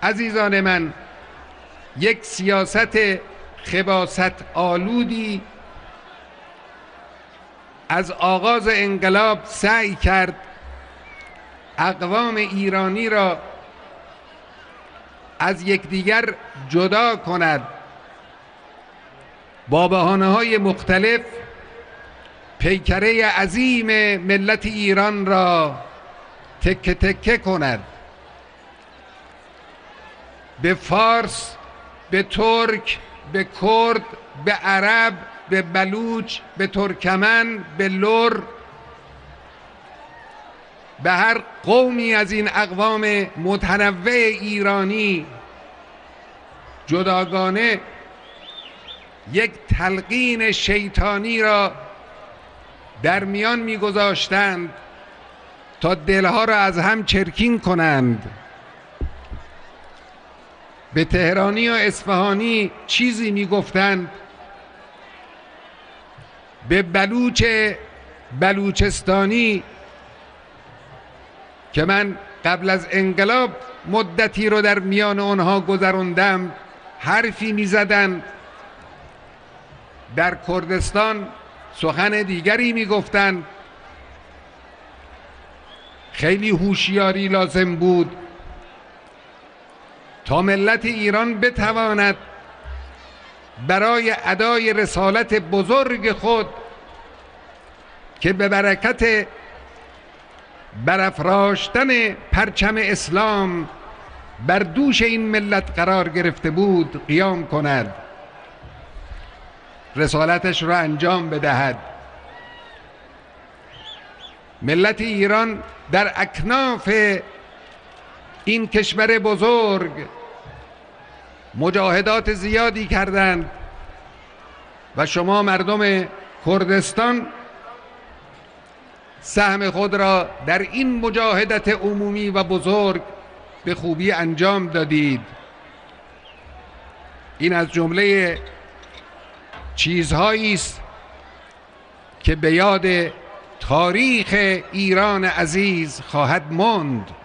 عزیزان من، یک سیاست خباثت آلودی از آغاز انقلاب سعی کرد اقوام ایرانی را از یکدیگر جدا کند، با بهانه‌های مختلف پیکره عظیم ملت ایران را تکه تکه کند، به فارس، به ترک، به کرد، به عرب، به بلوچ، به ترکمن، به لر، به هر قومی از این اقوام متنوع ایرانی جداگانه یک تلقین شیطانی را در میان میگذاشتند تا دلها را از هم چرکین کنند. به تهرانی و اصفهانی چیزی میگفتند، به بلوچستانی که من قبل از انقلاب مدتی رو در میان آنها گذراندم حرفی میزدند، در کردستان سخن دیگری میگفتند. خیلی هوشیاری لازم بود تا ملت ایران بتواند برای ادای رسالت بزرگ خود که به برکت برافراشتن پرچم اسلام بر دوش این ملت قرار گرفته بود قیام کند، رسالتش را انجام بدهد. ملت ایران در اکناف این کشور بزرگ مجاهدات زیادی کردند و شما مردم کردستان سهم خود را در این مجاهدت عمومی و بزرگ به خوبی انجام دادید. این از جمله چیزهایی است که به یاد تاریخ ایران عزیز خواهد ماند.